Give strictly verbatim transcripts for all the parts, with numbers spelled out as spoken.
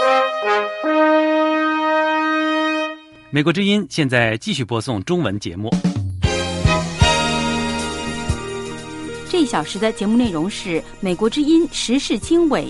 美国之音现在继续播送中文节目。 这一小时的节目内容是美国之音时事经纬。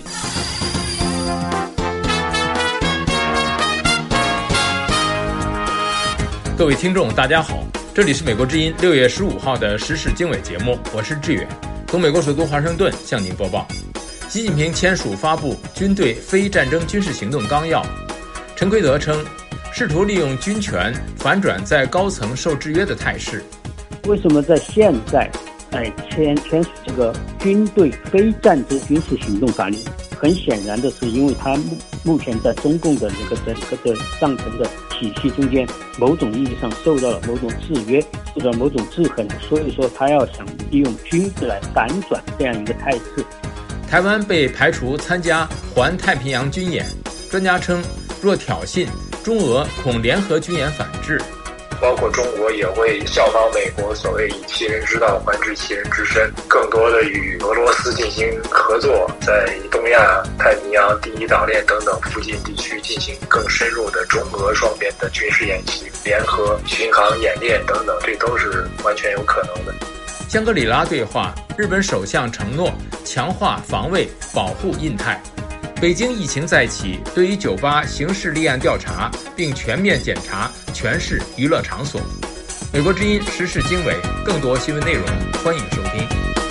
各位听众大家好，这里是美国之音六月十五号的时事经纬节目，我是志远，从美国首都华盛顿向您播报。习近平签署发布军队非战争军事行动纲要，陈奎德称试图利用军权反转在高层受制约的态势。 为什么在现在哎签签署这个军队非战争军事行动法律？很显然的是，因为他目目前在中共的这个整个的上层的体系中间，某种意义上受到了某种制约，受到某种制衡，所以说他要想利用军事来反转这样一个态势。 台湾被排除参加环太平洋军演，专家称若挑衅，中俄恐联合军演反制。 包括中国也会效仿美国所谓以其人之道还治其人之身，更多的与俄罗斯进行合作，在东亚、太平洋、第一岛链等等附近地区进行更深入的中俄双边的军事演习、联合巡航演练等等，这都是完全有可能的。 香格里拉对话，日本首相承诺强化防卫保护印太。北京疫情再起，对于酒吧刑事立案调查，并全面检查全市娱乐场所。美国之音时事经纬，更多新闻内容，欢迎收听。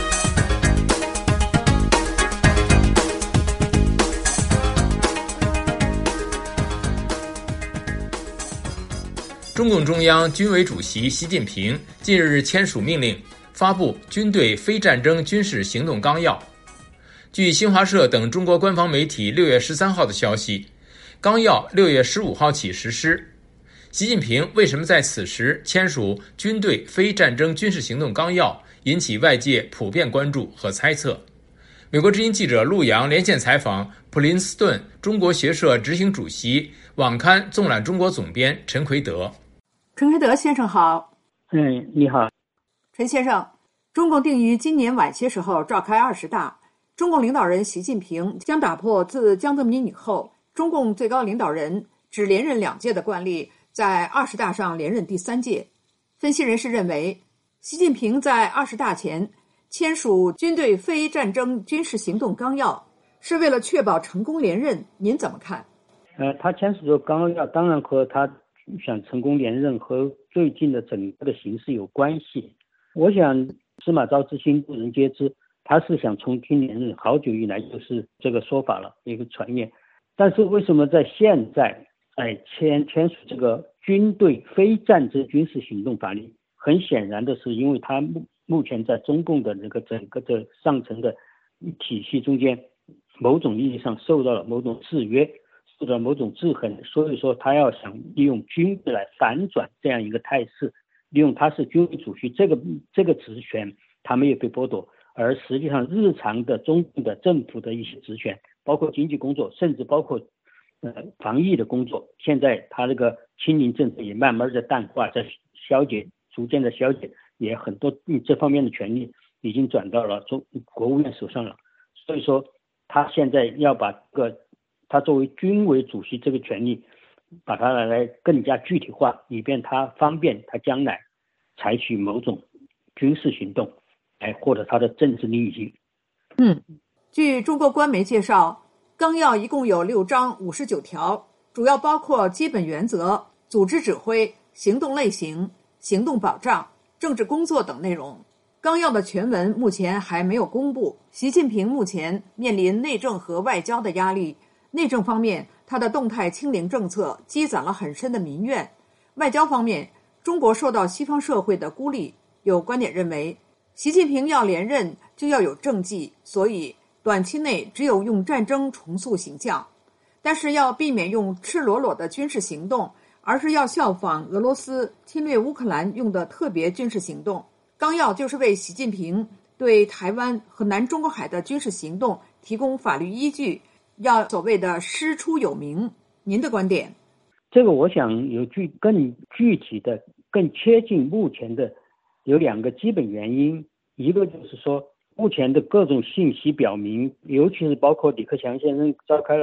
中共中央军委主席习近平近日签署命令，发布军队非战争军事行动纲要。据新华社等中国官方媒体六月十三号的消息，纲要六月十五号起实施。习近平为什么在此时签署军队非战争军事行动纲要，引起外界普遍关注和猜测。美国之音记者陆洋连线采访普林斯顿中国学社执行主席、网刊纵览中国总编陈奎德。 陈奎德先生好。 嗯，你好。 陈先生，中共定于今年晚些时候召开二十大。中共领导人习近平将打破自江泽民以后中共最高领导人只连任两届的惯例，在二十大上连任第三届。分析人士认为，习近平在二十大前签署军队非战争军事行动纲要，是为了确保成功连任，您怎么看？ 呃，他签署的纲要当然和他想成功连任和最近的整个的形势有关系。我想司马昭之心，路人皆知。他是想重新连任，好久以来就是这个说法了，一个传言。但是为什么在现在哎签签署这个军队非战争军事行动法律？很显然的是，因为他目目前在中共的这个整个的上层的体系中间，某种意义上受到了某种制约，受到某种制衡，所以说他要想利用军事来反转这样一个态势，利用他是军委主席这个这个职权，他没有被剥夺。而实际上日常的中共的政府的一些职权，包括经济工作，甚至包括呃防疫的工作，现在他这个清零政策也慢慢的淡化，在消解，逐渐的消解，也很多这方面的权利已经转到了中国务院手上了。所以说他现在要把这个他作为军委主席这个权利，把它来更加具体化，以便他方便他将来采取某种军事行动来获得他的政治利益。 嗯，据中国官媒介绍，纲要一共有六章五十九条，主要包括基本原则、组织指挥、行动类型、行动保障、政治工作等内容。纲要的全文目前还没有公布。习近平目前面临内政和外交的压力。内政方面，他的动态清零政策积攒了很深的民怨；外交方面，中国受到西方社会的孤立。有观点认为，习近平要连任就要有政绩，所以短期内只有用战争重塑形象，但是要避免用赤裸裸的军事行动，而是要效仿俄罗斯侵略乌克兰用的特别军事行动。纲要就是为习近平对台湾和南中国海的军事行动提供法律依据，要所谓的师出有名。您的观点？ 这个我想有具更具体的、更贴近目前的有两个基本原因。一个就是说，目前的各种信息表明，尤其是包括李克强先生召开了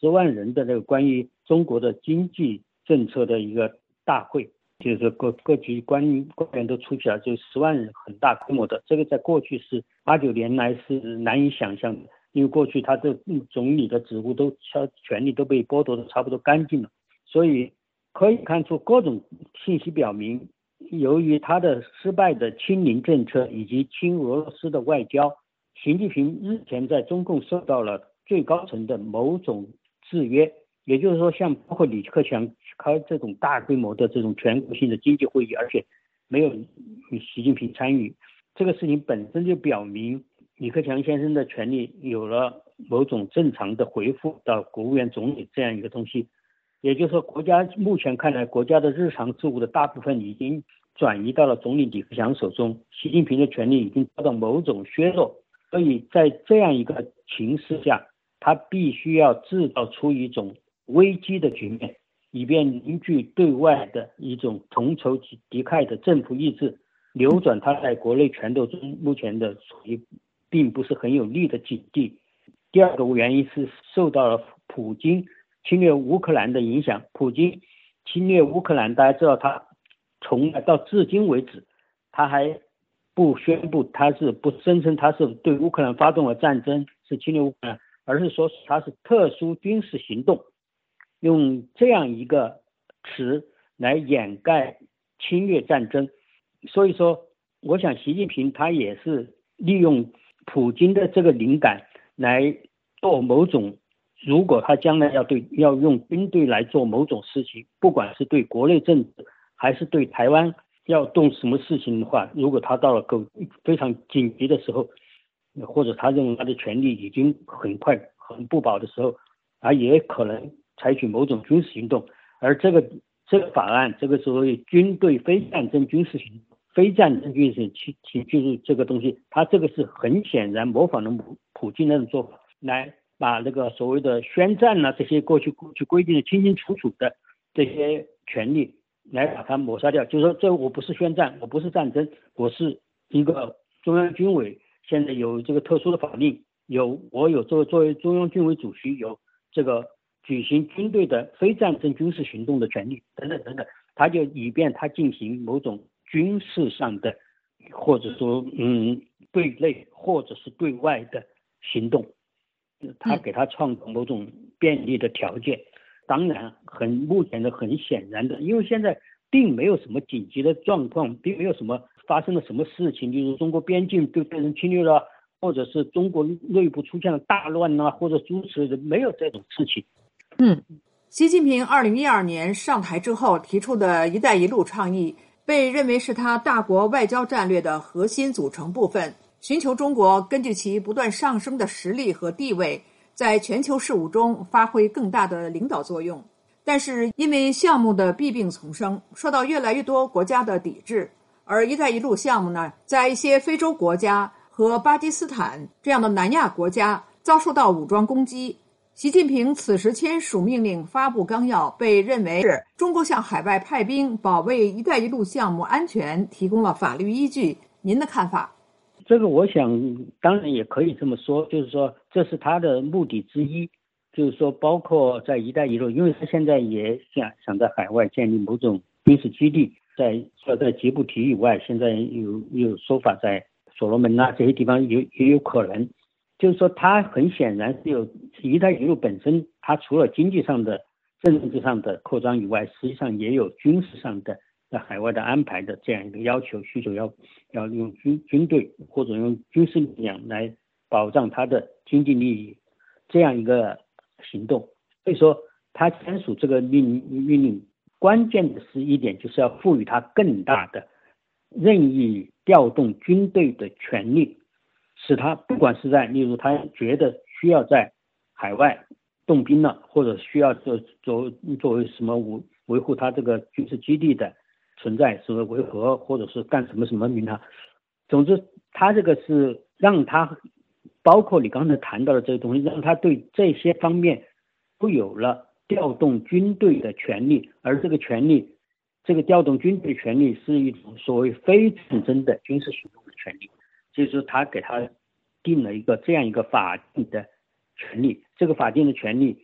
十万人的这个关于中国的经济政策的一个大会，就是各各级官官员都出去了，就十万人，很大规模的。这个在过去是八九年来是难以想象的，因为过去他的总理的职务都权力都被剥夺的差不多干净了，所以可以看出各种信息表明，由于他的失败的亲零政策以及亲俄罗斯的外交，习近平日前在中共受到了最高层的某种制约，也就是说像包括李克强开这种大规模的这种全国性的经济会议，而且没有习近平参与，这个事情本身就表明李克强先生的权力有了某种正常的回复到国务院总理这样一个东西。也就是说，国家目前看来，国家的日常事务的大部分已经转移到了总理李克强手中，习近平的权力已经遭到某种削弱，所以在这样一个形势下，他必须要制造出一种危机的局面，以便凝聚对外的一种同仇敌忾的政府意志，扭转他在国内权斗中目前的属于并不是很有利的境地。第二个原因是受到了普京侵略乌克兰的影响。普京侵略乌克兰，大家知道他从来到至今为止，他还不宣布他是不声称他是对乌克兰发动了战争，是侵略乌克兰，而是说他是特殊军事行动，用这样一个词来掩盖侵略战争。所以说我想习近平他也是利用普京的这个灵感来做某种，如果他将来要对要用军队来做某种事情，不管是对国内政治还是对台湾要动什么事情的话，如果他到了够非常紧急的时候，或者他认为他的权力已经很快很不保的时候，他也可能采取某种军事行动。而这个这个法案，这个所谓军队非战争军事行动、非战争军事其其就是这个东西，他这个是很显然模仿了普京那种做法，来把那个所谓的宣战啊这些过去过去规定的清清楚楚的这些权利来把它抹杀掉。就是说，这我不是宣战，我不是战争，我是一个中央军委，现在有这个特殊的法令，有我有作为作为中央军委主席有这个举行军队的非战争军事行动的权利等等等等，他就以便他进行某种军事上的或者说嗯对内或者是对外的行动，他给他创造某种便利的条件。当然很目前的很显然的，因为现在并没有什么紧急的状况，并没有什么发生了什么事情，就是中国边境对被人侵略了，或者是中国内部出现了大乱啊，或者诸此的，没有这种事情。 嗯，习近平二零一二年上台之后提出的一带一路倡议，被认为是他大国外交战略的核心组成部分，寻求中国根据其不断上升的实力和地位，在全球事务中发挥更大的领导作用。但是因为项目的弊病丛生，受到越来越多国家的抵制，而一带一路项目呢，在一些非洲国家和巴基斯坦这样的南亚国家遭受到武装攻击。习近平此时签署命令发布纲要，被认为是中国向海外派兵保卫一带一路项目安全提供了法律依据。您的看法？ 这个我想当然也可以这么说，就是说这是他的目的之一，就是说包括在一带一路，因为他现在也想想在海外建立某种军事基地，在在吉布提以外，现在有有说法在所罗门啊这些地方也也有可能。就是说他很显然是有一带一路本身，它除了经济上的政治上的扩张以外，实际上也有军事上的在海外的安排的这样一个要求需求，要要用军军队或者用军事力量来保障他的经济利益这样一个行动。所以说他签署这个命命令，关键的是一点，就是要赋予他更大的任意调动军队的权利，使他不管是在例如他觉得需要在海外动兵了，或者需要做作作为什么维护他这个军事基地的存在，什么维和或者是干什么什么名啊，总之他这个是让他包括你刚才谈到的这个东西，让他对这些方面都有了调动军队的权利。而这个权利，这个调动军队权利是一种所谓非战争的军事行动的权利，就是他给他定了一个这样一个法定的权利。这个法定的权利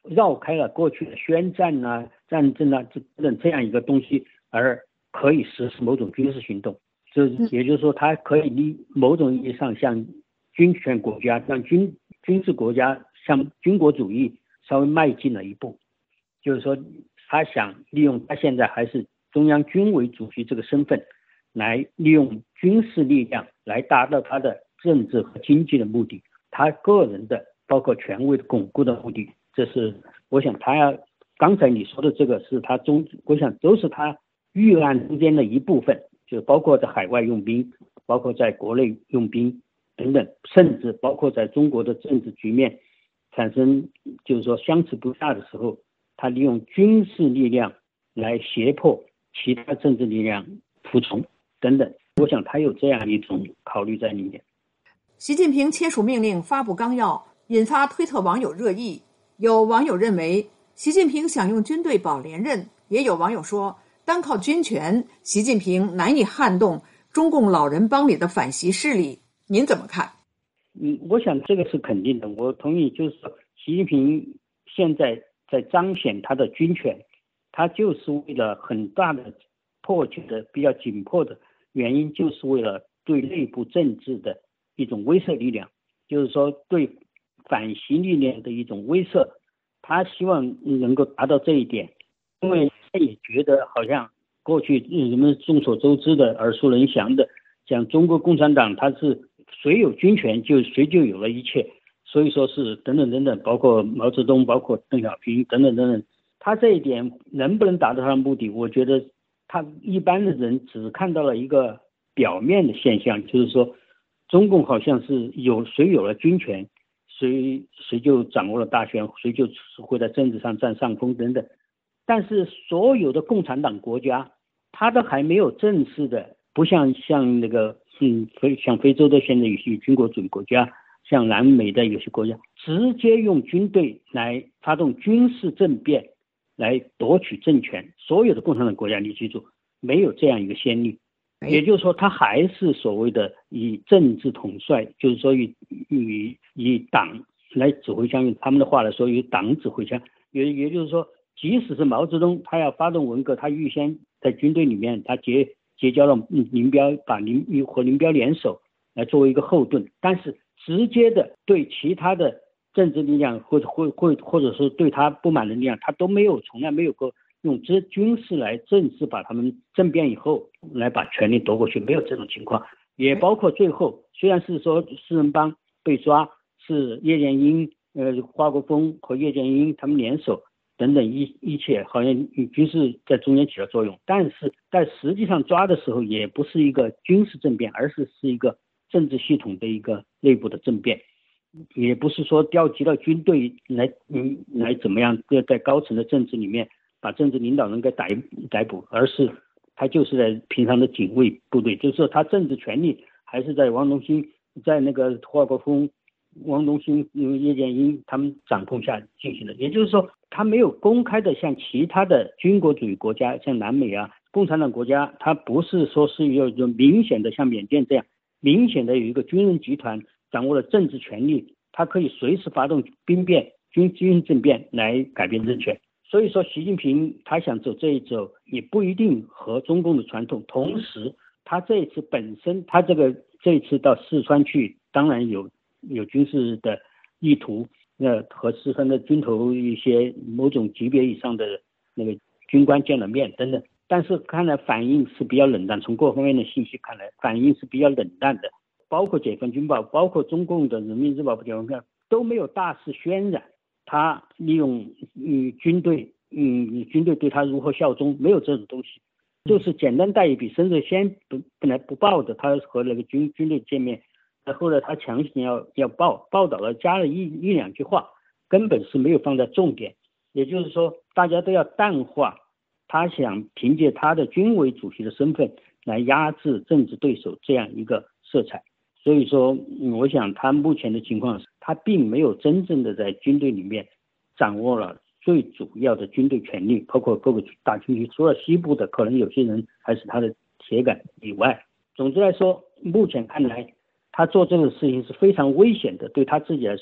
绕开了过去的宣战啊、战争啊等等这样一个东西，而可以实施某种军事行动。这也就是说，它可以离某种意义上向军权国家、向军军事国家、向军国主义稍微迈进了一步。就是说，他想利用他现在还是中央军委主席这个身份，来利用军事力量来达到他的政治和经济的目的，他个人的包括权威的巩固的目的。这是我想他要刚才你说的这个是他中，我想都是他预案中间的一部分，就包括在海外用兵，包括在国内用兵等等，甚至包括在中国的政治局面产生就是说相持不下的时候，他利用军事力量来胁迫其他政治力量服从等等。我想他有这样一种考虑在里面。 习近平签署命令发布纲要，引发推特网友热议。有网友认为习近平想用军队保连任，也有网友说单靠军权，习近平难以撼动中共老人帮里的反习势力。您怎么看？ 嗯，我想这个是肯定的，我同意。就是说，习近平现在在彰显他的军权，他就是为了很大的迫切的、比较紧迫的原因，就是为了对内部政治的一种威慑力量，就是说对反习力量的一种威慑。他希望能够达到这一点，因为他也觉得好像过去人们众所周知的、耳熟能详的，讲中国共产党，他是谁有军权就谁就有了一切，所以说是等等等等，包括毛泽东，包括邓小平等等等等。他这一点能不能达到他的目的，我觉得他一般的人只看到了一个表面的现象，就是说中共好像是有谁有了军权，谁谁就掌握了大权，谁就会在政治上占上风等等。但是所有的共产党国家，他都还没有正式的，不像像那个嗯，像非洲的现在有些军国主义国家，像南美的有些国家，直接用军队来发动军事政变，来夺取政权。所有的共产党国家，你记住，没有这样一个先例。也就是说，他还是所谓的以政治统帅，就是说以以以党来指挥枪，用他们的话来说，以党指挥枪。也也就是说，即使是毛泽东他要发动文革，他预先在军队里面他结结交了林彪，把林和林彪联手来作为一个后盾，但是直接的对其他的政治力量或者或或或者是对他不满的力量，他都没有从来没有过用这军事来正式把他们政变以后来把权力夺过去，没有这种情况。也包括最后虽然是说四人帮被抓，是叶剑英呃华国锋和叶剑英他们联手等等一一切好像军事在中间起了作用，但是在实际上抓的时候也不是一个军事政变，而是是一个政治系统的一个内部的政变，也不是说调集了军队来嗯来怎么样在高层的政治里面把政治领导人给逮逮捕，而是他就是在平常的警卫部队，就是说他政治权力还是在王东兴、在那个华国锋、王东兴、叶剑英他们掌控下进行的。也就是说，他没有公开的像其他的军国主义国家，像南美啊、共产党国家，他不是说是有有明显的像缅甸这样明显的有一个军人集团掌握了政治权力，他可以随时发动兵变、军军事政变来改变政权。所以说习近平他想走这一走也不一定合中共的传统，同时他这一次本身他这个这一次到四川去当然有有军事的意图，那和四川的军头一些某种级别以上的那个军官见了面等等，但是看来反应是比较冷淡，从各方面的信息看来反应是比较冷淡的，包括解放军报，包括中共的人民日报、解放军都没有大肆渲染他利用嗯军队嗯军队对他如何效忠，没有这种东西，就是简单带一笔，甚至先不本来不报的，他和那个军军队见面，后来他强行要要报报道了，加了一一两句话，根本是没有放在重点。也就是说，大家都要淡化他想凭借他的军委主席的身份来压制政治对手这样一个色彩。所以说，嗯、我想他目前的情况是，他并没有真正的在军队里面掌握了最主要的军队权力，包括各个大军区，除了西部的可能有些人还是他的铁杆以外，总之来说，目前看来他做这个事情是非常危险的，对他自己来说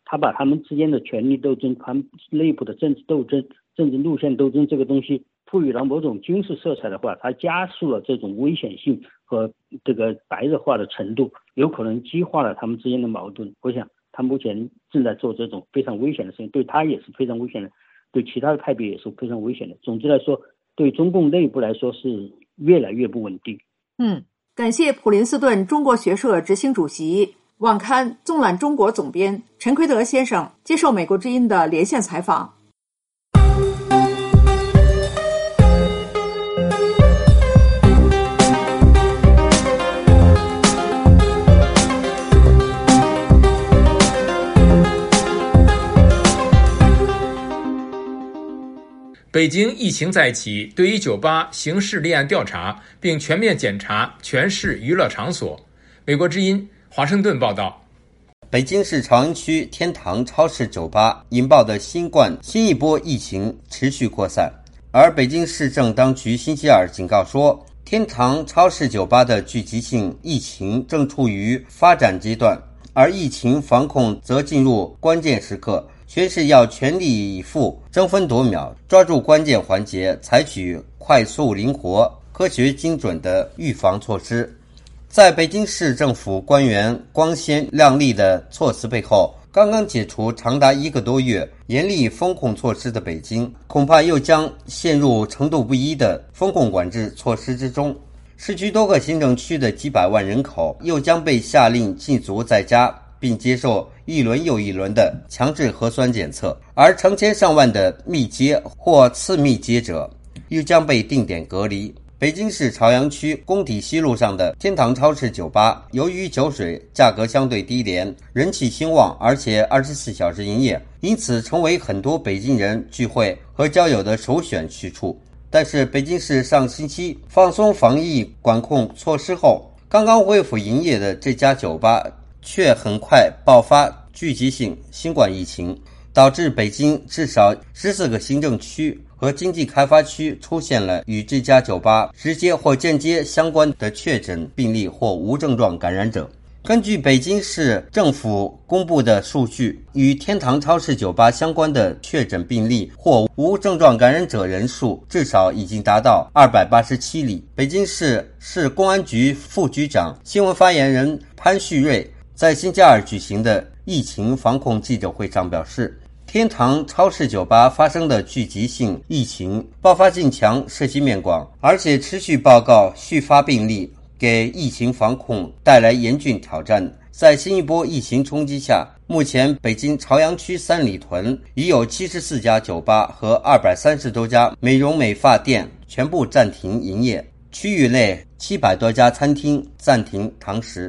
他把他们之间的权力斗争、他们内部的政治斗争、政治路线斗争这个东西赋予了某种军事色彩的话，它加速了这种危险性和这个白热化的程度，有可能激化了他们之间的矛盾。我想他目前正在做这种非常危险的事情，对他也是非常危险的，对其他的派别也是非常危险的。总之来说，对中共内部来说是越来越不稳定。 嗯，感谢普林斯顿中国学社执行主席、网刊纵览中国总编陈奎德先生接受美国之音的连线采访。 北京疫情再起，对于酒吧刑事立案调查，并全面检查全市娱乐场所。美国之音华盛顿报道。 北京市朝阳区天堂超市酒吧引爆的新冠新一波疫情持续扩散，而北京市政当局星期二警告说，天堂超市酒吧的聚集性疫情正处于发展阶段，而疫情防控则进入关键时刻，全市要全力以赴，争分夺秒，抓住关键环节，采取快速、灵活、科学、精准的预防措施。在北京市政府官员光鲜亮丽的措辞背后，刚刚解除长达一个多月严厉封控措施的北京，恐怕又将陷入程度不一的封控管制措施之中。市区多个行政区的几百万人口又将被下令禁足在家，并接受一轮又一轮的强制核酸检测，而成千上万的密接或次密接者又将被定点隔离。北京市朝阳区工体西路上的天堂超市酒吧，由于酒水价格相对低廉，人气兴旺，而且二十四小时营业，因此成为很多北京人聚会和交友的首选去处。但是北京市上星期放松防疫管控措施后，刚刚恢复营业的这家酒吧却很快爆发聚集性新冠疫情，导致北京至少十四个行政区和经济开发区出现了与这家酒吧直接或间接相关的确诊病例或无症状感染者。根据北京市政府公布的数据，与天堂超市酒吧相关的确诊病例或无症状感染者人数至少已经达到二百八十七例。北京市市公安局副局长、新闻发言人潘旭瑞在星期二举行的疫情防控记者会上表示，天堂超市酒吧发生的聚集性疫情爆发性强，涉及面广，而且持续报告续发病例，给疫情防控带来严峻挑战。在新一波疫情冲击下，目前北京朝阳区三里屯已有七十四家酒吧和二百三十多家美容美发店全部暂停营业，区域内七百多家餐厅暂停堂食。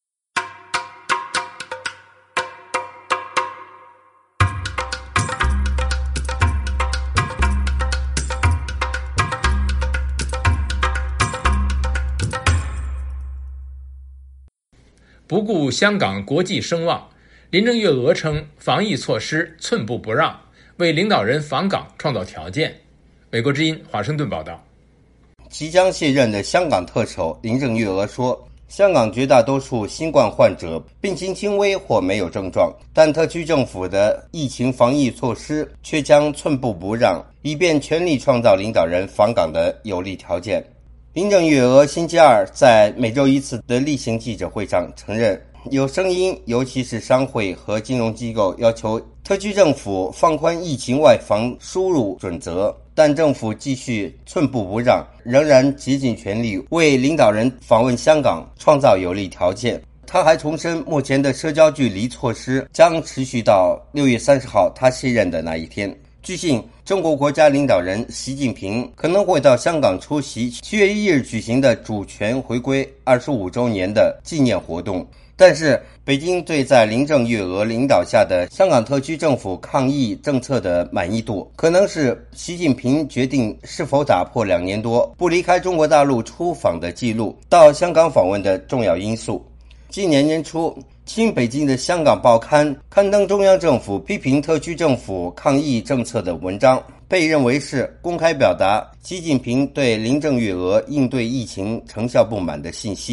不顾香港国际声望，林郑月娥称防疫措施寸步不让，为领导人访港创造条件。美国之音华盛顿报道。 即将卸任的香港特首林郑月娥说，香港绝大多数新冠患者病情轻微或没有症状，但特区政府的疫情防疫措施却将寸步不让，以便全力创造领导人访港的有利条件。林郑月娥星期二在每周一次的例行记者会上承认，有声音，尤其是商会和金融机构要求特区政府放宽疫情外防输入准则，但政府继续寸步不让，仍然竭尽全力为领导人访问香港创造有利条件。他还重申，目前的社交距离措施将持续到六月三十号他卸任的那一天。据悉，中国国家领导人习近平可能会到香港出席七月一日举行的主权回归二十五周年的纪念活动。但是，北京对在林郑月娥领导下的香港特区政府抗疫政策的满意度，可能是习近平决定是否打破两年多不离开中国大陆出访的记录到香港访问的重要因素。今年年初，亲北京的香港报刊刊登中央政府批评特区政府抗疫政策的文章，被认为是公开表达习近平对林郑月娥应对疫情成效不满的信息。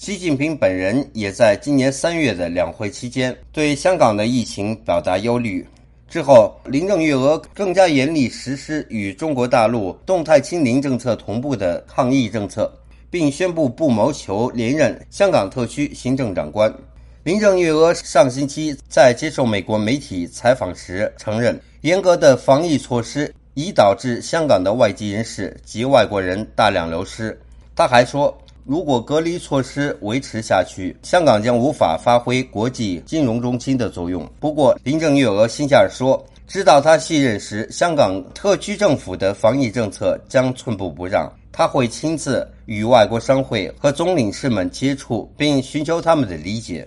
习近平本人也在今年三月的两会期间对香港的疫情表达忧虑。之后，林郑月娥更加严厉实施与中国大陆动态清零政策同步的抗疫政策，并宣布不谋求连任香港特区行政长官。林郑月娥上星期在接受美国媒体采访时承认，严格的防疫措施已导致香港的外籍人士及外国人大量流失。他还说，如果隔离措施维持下去，香港将无法发挥国际金融中心的作用。不过，林郑月娥星期二说，直到他卸任时，香港特区政府的防疫政策将寸步不让，他会亲自与外国商会和总领事们接触，并寻求他们的理解。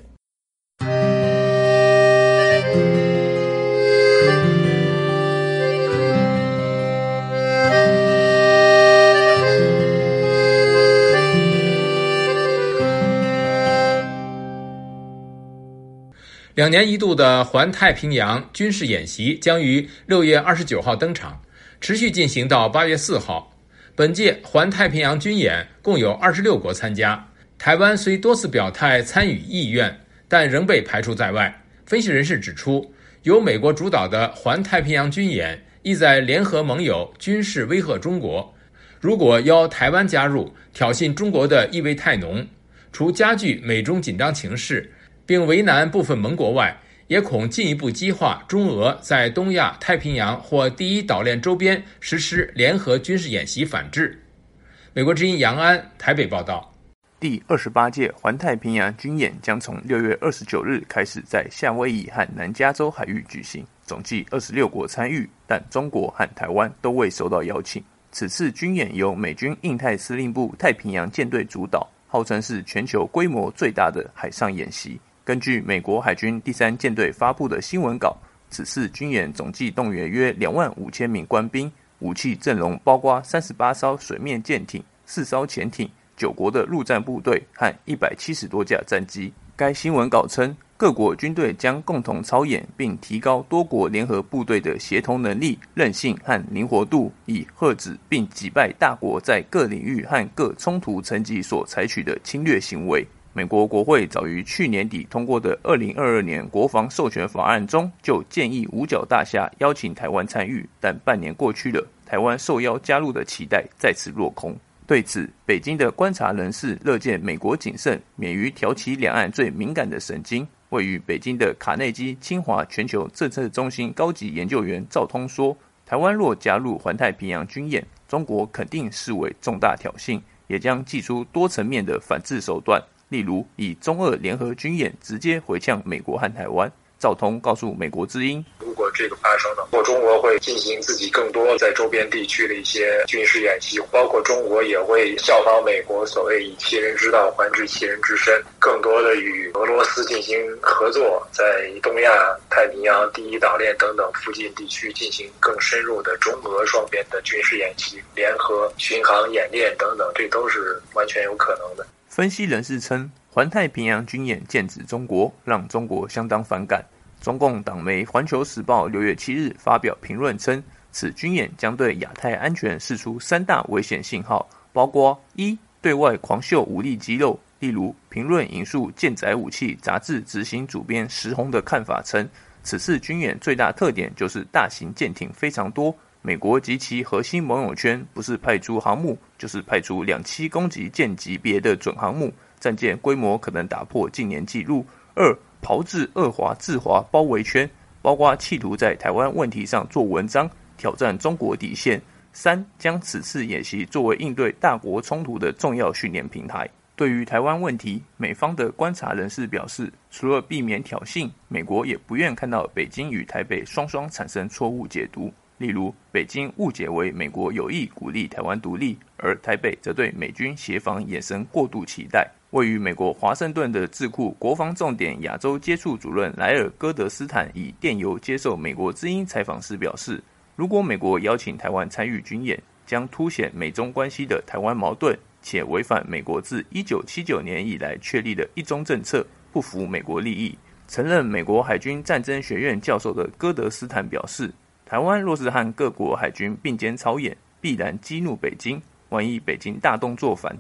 两年一度的环太平洋军事演习将于六月二十九号登场，持续进行到八月四号。本届环太平洋军演共有二十六国参加，台湾虽多次表态参与意愿，但仍被排除在外。分析人士指出，由美国主导的环太平洋军演意在联合盟友军事威吓中国，如果邀台湾加入，挑衅中国的意味太浓，除加剧美中紧张情势并为难部分盟国外，也恐进一步激化中俄在东亚、太平洋或第一岛链周边实施联合军事演习反制。美国之音杨安台北报道。 第二十八届环太平洋军演将从六月二十九日开始在夏威夷和南加州海域举行，总计二十六国参与，但中国和台湾都未收到邀请。此次军演由美军印太司令部太平洋舰队主导，号称是全球规模最大的海上演习。根据美国海军第三舰队发布的新闻稿，此次军演总计动员约两万五千名官兵，武器阵容包括三十八艘水面舰艇、四艘潜艇、九国的陆战部队和一百七十多架战机。该新闻稿称，各国军队将共同操演，并提高多国联合部队的协同能力、韧性和灵活度，以遏止并击败大国在各领域和各冲突层级所采取的侵略行为。美国国会早于去年底通过的二零二二年国防授权法案中，就建议五角大厦邀请台湾参与，但半年过去了，台湾受邀加入的期待再次落空。对此，北京的观察人士乐见美国谨慎，免于挑起两岸最敏感的神经。位于北京的卡内基清华全球政策中心高级研究员赵通说，台湾若加入环太平洋军演，中国肯定视为重大挑衅，也将祭出多层面的反制手段，例如以中俄联合军演直接回呛美国和台湾。赵通告诉美国之音， 如果这个发生了，或中国会进行自己更多在周边地区的一些军事演习，包括中国也会效仿美国所谓以其人之道还治其人之身，更多的与俄罗斯进行合作，在东亚、太平洋、第一岛链等等附近地区进行更深入的中俄双边的军事演习、联合巡航演练等等，这都是完全有可能的。 分析人士称，环太平洋军演剑指中国，让中国相当反感。中共党媒《环球时报》六月七日发表评论称，此军演将对亚太安全释出三大危险信号，包括一、对外狂秀武力肌肉，例如评论引述《舰载武器》杂志执行主编石洪的看法称，此次军演最大特点就是大型舰艇非常多，美国及其核心盟友圈不是派出航母，就是派出两栖攻击舰级别的准航母，战舰规模可能打破近年纪录。二、炮制俄华制华包围圈，包括企图在台湾问题上做文章，挑战中国底线。三、将此次演习作为应对大国冲突的重要训练平台。对于台湾问题，美方的观察人士表示，除了避免挑衅，美国也不愿看到北京与台北双双产生错误解读。例如，北京误解为美国有意鼓励台湾独立，而台北则对美军协防衍生过度期待。位于美国华盛顿的智库国防重点亚洲接触主任莱尔·戈德斯坦以电邮接受美国之音采访时表示，如果美国邀请台湾参与军演，将凸显美中关系的台湾矛盾，且违反美国自一九七九年以来确立的一中政策，不符美国利益。曾任美国海军战争学院教授的戈德斯坦表示，台湾若是和各国海军并肩操演，必然激怒北京，万一北京大动作反弹，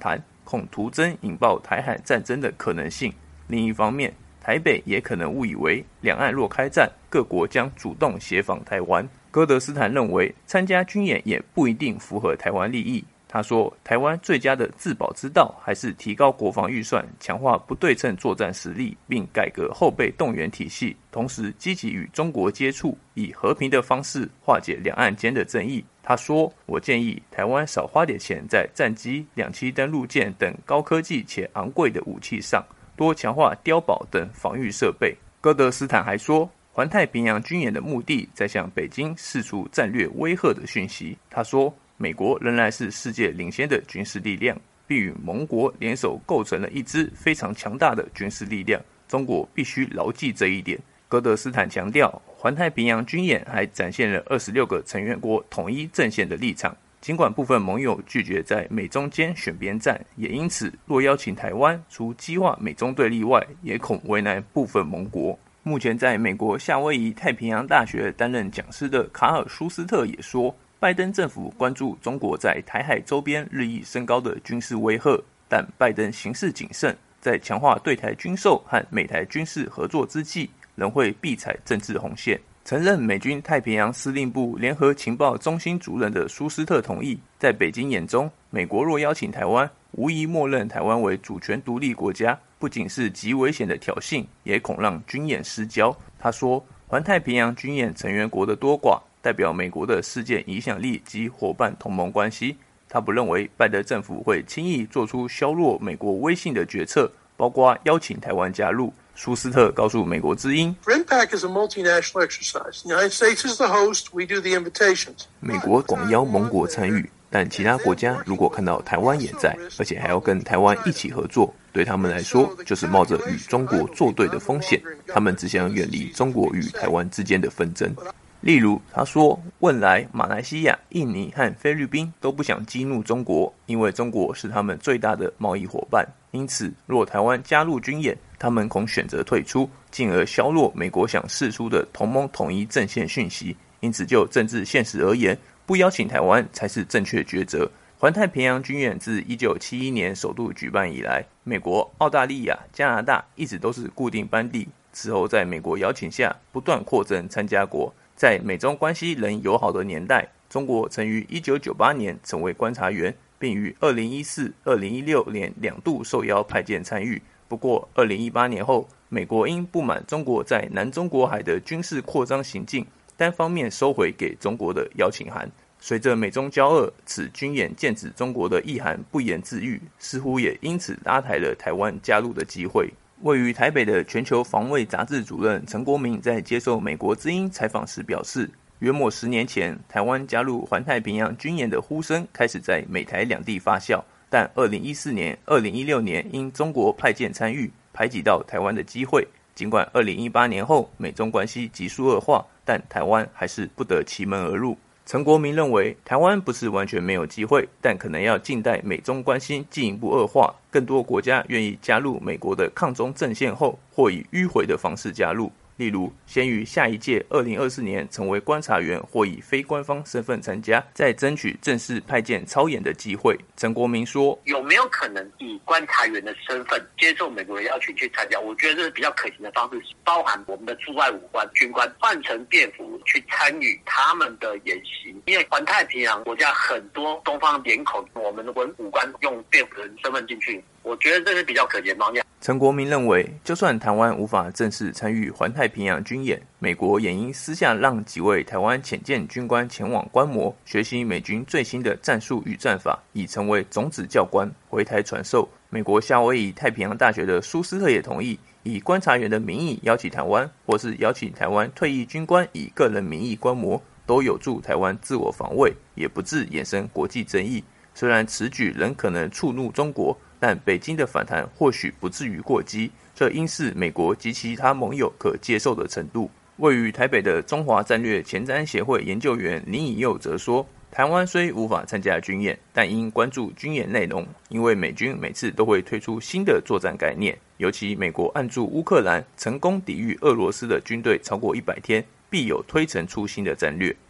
恐徒增引爆台海战争的可能性。另一方面，台北也可能误以为两岸若开战，各国将主动协防台湾。戈德斯坦认为，参加军演也不一定符合台湾利益。他说，台湾最佳的自保之道还是提高国防预算，强化不对称作战实力，并改革后备动员体系，同时积极与中国接触，以和平的方式化解两岸间的争议。他说，我建议台湾少花点钱在战机、两栖登陆舰等高科技且昂贵的武器上，多强化碉堡等防御设备。戈德斯坦还说，环太平洋军演的目的在向北京释出战略威吓的讯息。他说，美国仍然是世界领先的军事力量，并与盟国联手构成了一支非常强大的军事力量。中国必须牢记这一点。戈德斯坦强调，环太平洋军演还展现了二十六个成员国统一阵线的立场。尽管部分盟友拒绝在美中间选边站，也因此若邀请台湾，除激化美中对立外，也恐为难部分盟国。目前在美国夏威夷太平洋大学担任讲师的卡尔舒斯特也说，拜登政府关注中国在台海周边日益升高的军事威吓，但拜登行事谨慎，在强化对台军售和美台军事合作之际，仍会避踩政治红线。曾任美军太平洋司令部联合情报中心主任的舒斯特同意，在北京眼中，美国若邀请台湾，无疑默认台湾为主权独立国家，不仅是极危险的挑衅，也恐让军演失焦。他说，环太平洋军演成员国的多寡，代表美国的事件影响力及伙伴同盟关系。他不认为拜登政府会轻易做出削弱美国威信的决策，包括邀请台湾加入。舒斯特告诉美国之音， R I M P A C is a multinational exercise. The United States is the host. We do the invitations. 美国广邀盟国参与，但其他国家如果看到台湾也在，而且还要跟台湾一起合作，对他们来说就是冒着与中国作对的风险。他们只想远离中国与台湾之间的纷争。例如，他说，汶莱、马来西亚、印尼和菲律宾都不想激怒中国，因为中国是他们最大的贸易伙伴。因此，若台湾加入军演，他们恐选择退出，进而削弱美国想释出的同盟统一阵线讯息。因此，就政治现实而言，不邀请台湾才是正确抉择。环太平洋军演自一九七一年首度举办以来，美国、澳大利亚、加拿大一直都是固定班底。此后，在美国邀请下，不断扩增参加国。在美中关系仍友好的年代，中国曾于一九九八年成为观察员，并于二零一四、二零一六年两度受邀派舰参与。不过二零一八年后，美国因不满中国在南中国海的军事扩张行径，单方面收回给中国的邀请函。随着美中交恶，此军演剑指中国的意涵不言自喻，似乎也因此拉抬了台湾加入的机会。位于台北的全球防卫杂志主任陈国明在接受美国之音采访时表示，约莫十年前，台湾加入环太平洋军演的呼声开始在美台两地发酵，但二零一四年、二零一六年因中国派舰参与，排挤到台湾的机会。尽管二零一八年后美中关系急速恶化，但台湾还是不得其门而入。陈国明认为，台湾不是完全没有机会，但可能要静待美中关系进一步恶化，更多国家愿意加入美国的抗中阵线后，或以迂回的方式加入。例如，先于下一届二零二四年成为观察员，或以非官方身份参加，再争取正式派舰操演的机会。陈国明说， 有没有可能以观察员的身份接受美国的邀请去参加？我觉得这是比较可行的方式，包含我们的驻外武官、军官换成便服去参与他们的演习。因为环太平洋国家很多东方脸孔，我们的武官用便服的身份进去，我觉得这是比较可行的方向。 陈国明认为，就算台湾无法正式参与环太平洋军演，美国也应私下让几位台湾潜舰军官前往观摩，学习美军最新的战术与战法，以成为种子教官，回台传授。美国夏威夷太平洋大学的舒斯特也同意，以观察员的名义邀请台湾，或是邀请台湾退役军官以个人名义观摩，都有助台湾自我防卫，也不致衍生国际争议。虽然此举仍可能触怒中国，但北京的反弹或许不至于过激，这应是美国及其他盟友可接受的程度。位于台北的中华战略前瞻协会研究员林以佑则说，台湾虽无法参加军演，但应关注军演内容，因为美军每次都会推出新的作战概念，尤其美国按住乌克兰成功抵御俄罗斯的军队超过一百天，必有推陈出新的战略。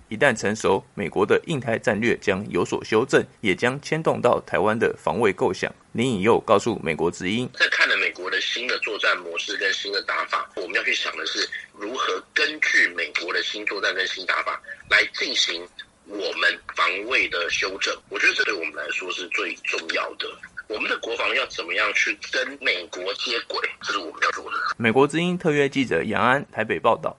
一旦成熟，美国的印太战略将有所修正，也将牵动到台湾的防卫构想。林颖佑告诉美国之音， 在看了美国的新的作战模式跟新的打法，我们要去想的是如何根据美国的新作战跟新打法来进行我们防卫的修正。我觉得这对我们来说是最重要的。我们的国防要怎么样去跟美国接轨，这是我们要做的。 美国之音特约记者杨安台北报道。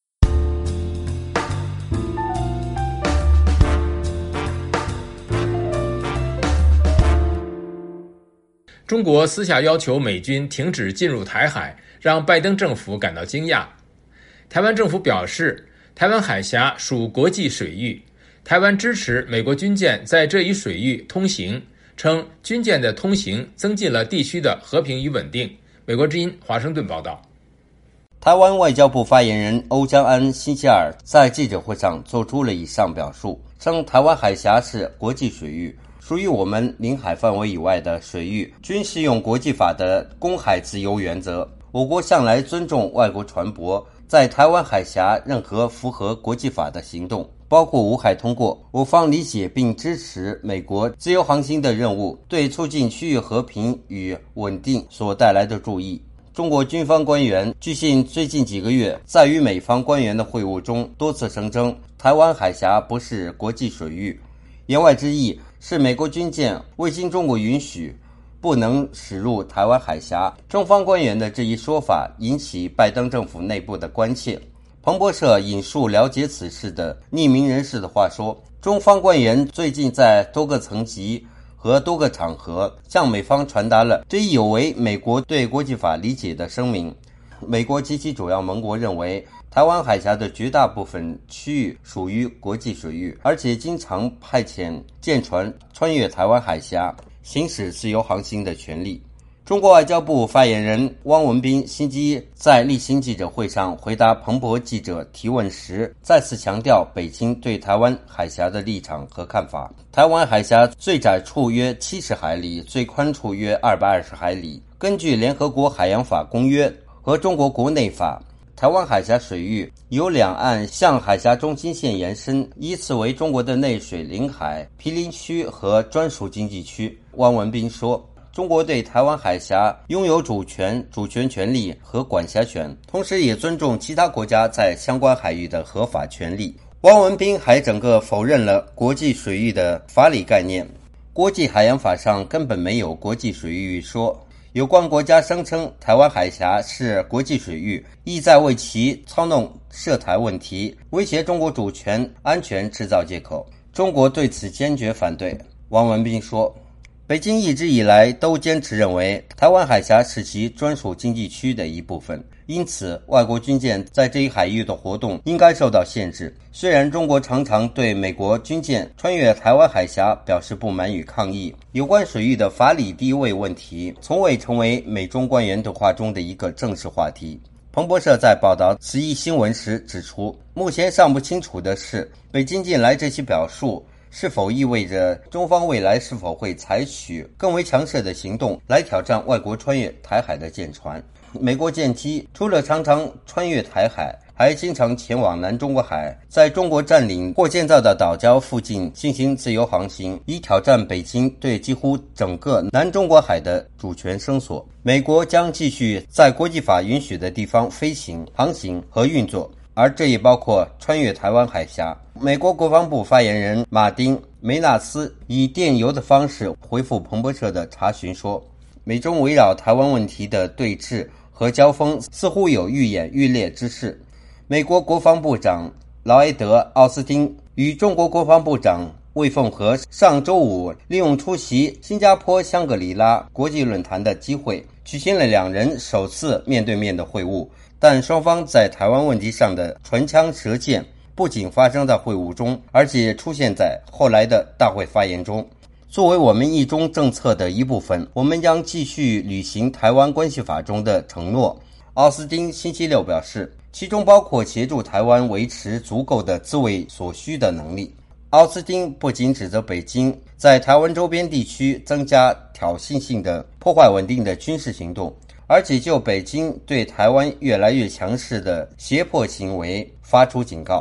中国私下要求美军停止进入台海，让拜登政府感到惊讶。台湾政府表示，台湾海峡属国际水域，台湾支持美国军舰在这一水域通行，称军舰的通行增进了地区的和平与稳定。美国之音华盛顿报道。 台湾外交部发言人欧江安星期二在记者会上做出了以上表述，称台湾海峡是国际水域，属于我们领海范围以外的水域均适用国际法的公海自由原则。我国向来尊重外国船舶在台湾海峡任何符合国际法的行动，包括无海通过。我方理解并支持美国自由航行的任务对促进区域和平与稳定所带来的注意。中国军方官员据信最近几个月在与美方官员的会晤中多次声称台湾海峡不是国际水域，言外之意是美国军舰未经中国允许不能驶入台湾海峡。中方官员的这一说法引起拜登政府内部的关切。彭博社引述了解此事的匿名人士的话说，中方官员最近在多个层级和多个场合向美方传达了这一有违美国对国际法理解的声明。美国及其主要盟国认为台湾海峡的绝大部分区域属于国际水域，而且经常派遣舰船穿越台湾海峡，行使自由航行的权利。中国外交部发言人汪文斌星期一在例行记者会上回答彭博记者提问时，再次强调北京对台湾海峡的立场和看法。台湾海峡最窄处约七十海里，最宽处约二百二十海里。根据联合国海洋法公约和中国国内法，台湾海峡水域由两岸向海峡中心线延伸，依次为中国的内水、领海、毗邻区和专属经济区。汪文斌说，中国对台湾海峡拥有主权、主权权利和管辖权，同时也尊重其他国家在相关海域的合法权利。汪文斌还整个否认了国际水域的法理概念，国际海洋法上根本没有国际水域一说。有关国家声称台湾海峡是国际水域，意在为其操弄涉台问题、威胁中国主权安全制造借口。中国对此坚决反对。汪文斌说，北京一直以来都坚持认为台湾海峡是其专属经济区的一部分，因此外国军舰在这一海域的活动应该受到限制。虽然中国常常对美国军舰穿越台湾海峡表示不满与抗议，有关水域的法理地位问题从未成为美中官员对话中的一个正式话题。彭博社在报道此一新闻时指出，目前尚不清楚的是，北京近来这些表述是否意味着中方未来是否会采取更为强势的行动来挑战外国穿越台海的舰船。美国舰机除了常常穿越台海，还经常前往南中国海，在中国占领或建造的岛礁附近进行自由航行，以挑战北京对几乎整个南中国海的主权声索。美国将继续在国际法允许的地方飞行、航行和运作，而这也包括穿越台湾海峡。美国国防部发言人马丁·梅纳斯以电邮的方式回复彭博社的查询说，美中围绕台湾问题的对峙和交锋似乎有愈演愈烈之势。美国国防部长劳埃德·奥斯汀与中国国防部长魏凤和上周五利用出席新加坡香格里拉国际论坛的机会，举行了两人首次面对面的会晤。但双方在台湾问题上的唇枪舌剑不仅发生在会晤中，而且出现在后来的大会发言中。作为我们一中政策的一部分，我们将继续履行台湾关系法中的承诺。奥斯汀星期六表示，其中包括协助台湾维持足够的自卫所需的能力。奥斯汀不仅指责北京在台湾周边地区增加挑衅性的破坏稳定的军事行动，而且就北京对台湾越来越强势的胁迫行为发出警告。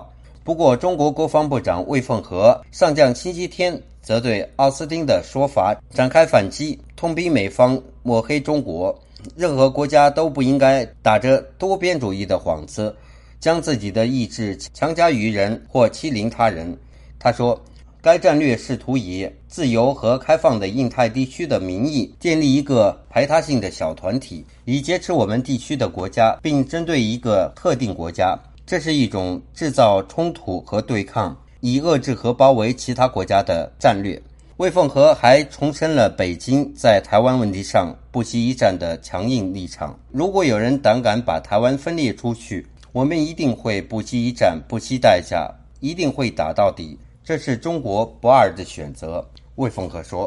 不过，中国国防部长魏凤和上将星期天则对奥斯汀的说法展开反击，痛批美方抹黑中国。任何国家都不应该打着多边主义的幌子，将自己的意志强加于人或欺凌他人。他说，该战略试图以自由和开放的印太地区的名义建立一个排他性的小团体，以劫持我们地区的国家，并针对一个特定国家。这是一种制造冲突和对抗，以遏制和包围其他国家的战略。魏凤和还重申了北京在台湾问题上不惜一战的强硬立场。如果有人胆敢把台湾分裂出去，我们一定会不惜一战，不惜代价，一定会打到底。这是中国不二的选择，魏凤和说。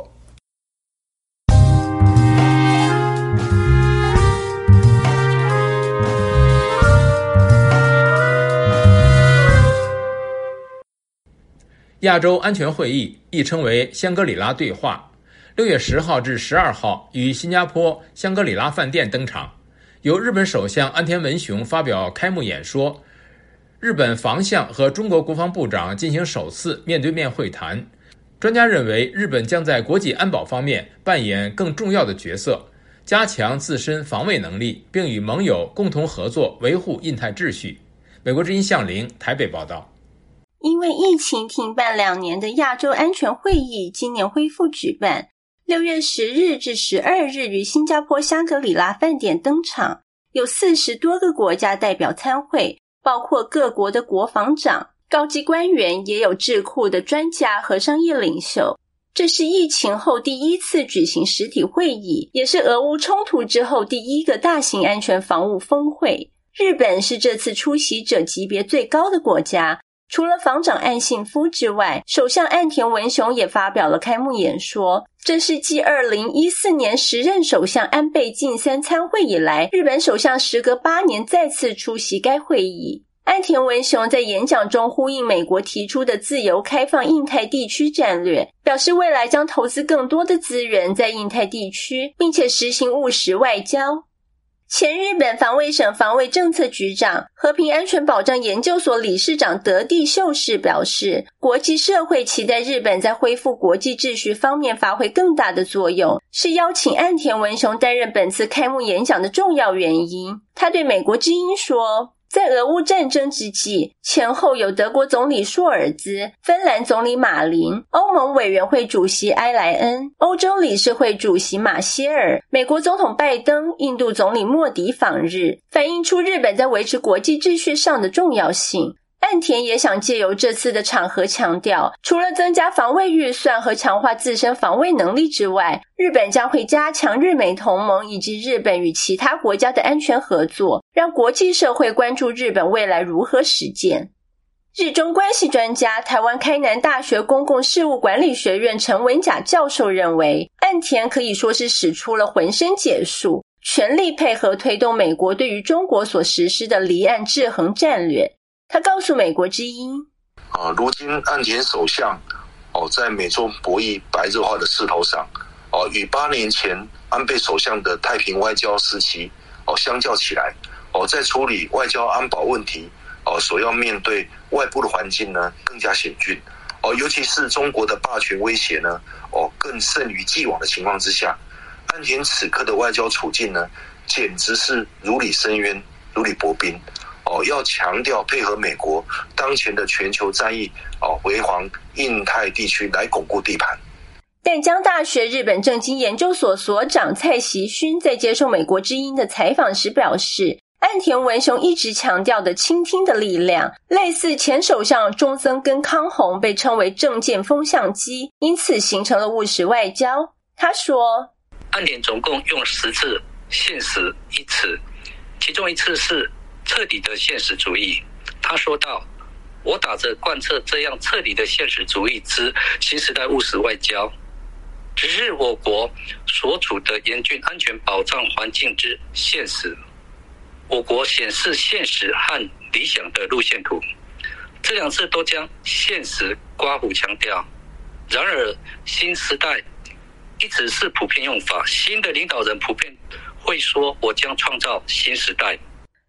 亚洲安全会议亦称为香格里拉对话，六月十号至十二号于新加坡香格里拉饭店登场，由日本首相安田文雄发表开幕演说。日本防相和中国国防部长进行首次面对面会谈。专家认为，日本将在国际安保方面扮演更重要的角色，加强自身防卫能力，并与盟友共同合作维护印太秩序。美国之音向凌台北报道。 因为疫情停办两年的亚洲安全会议今年恢复举办，六月十日至十二日于新加坡香格里拉饭店登场，有四十多个国家代表参会，包括各国的国防长、高级官员，也有智库的专家和商业领袖。这是疫情后第一次举行实体会议，也是俄乌冲突之后第一个大型安全防务峰会。日本是这次出席者级别最高的国家，除了防长岸信夫之外，首相岸田文雄也发表了开幕演说。这是继二零一四年时任首相安倍晋三参会以来，日本首相时隔八年再次出席该会议。岸田文雄在演讲中呼应美国提出的自由开放印太地区战略，表示未来将投资更多的资源在印太地区，并且实行务实外交。前日本防卫省防卫政策局长、和平安全保障研究所理事长德地秀士表示，国际社会期待日本在恢复国际秩序方面发挥更大的作用，是邀请岸田文雄担任本次开幕演讲的重要原因。他对美国之音说，在俄乌战争之际，前后有德国总理朔尔兹、芬兰总理马林、欧盟委员会主席埃莱恩、欧洲理事会主席马歇尔、美国总统拜登、印度总理莫迪访日，反映出日本在维持国际秩序上的重要性。岸田也想借由这次的场合强调，除了增加防卫预算和强化自身防卫能力之外，日本将会加强日美同盟以及日本与其他国家的安全合作，让国际社会关注日本未来如何实践。日中关系专家、台湾开南大学公共事务管理学院陈文甲教授认为，岸田可以说是使出了浑身解数，全力配合推动美国对于中国所实施的离岸制衡战略。他告诉美国之音， 啊，如今岸田首相哦，在美中博弈白热化的势头上，哦，与八年前安倍首相的太平外交时期哦相较起来，哦，在处理外交安保问题哦所要面对外部的环境呢更加险峻哦，尤其是中国的霸权威胁呢哦更甚于既往的情况之下，岸田此刻的外交处境呢简直是如履深渊，如履薄冰。哦，要强调配合美国当前的全球战役，哦，回防印太地区来巩固地盘。 淡江大学日本政经研究所所长蔡习勋在接受美国之音的采访时表示，岸田文雄一直强调的倾听的力量，类似前首相中曾根康弘被称为政见风向机，因此形成了务实外交。他说， 岸田总共用十次现实一词，其中一次是彻底的现实主义。他说道，我打着贯彻这样彻底的现实主义之新时代务实外交，只是我国所处的严峻安全保障环境之现实，我国显示现实和理想的路线图，这两次都将现实刮胡强调。然而新时代一直是普遍用法，新的领导人普遍会说我将创造新时代。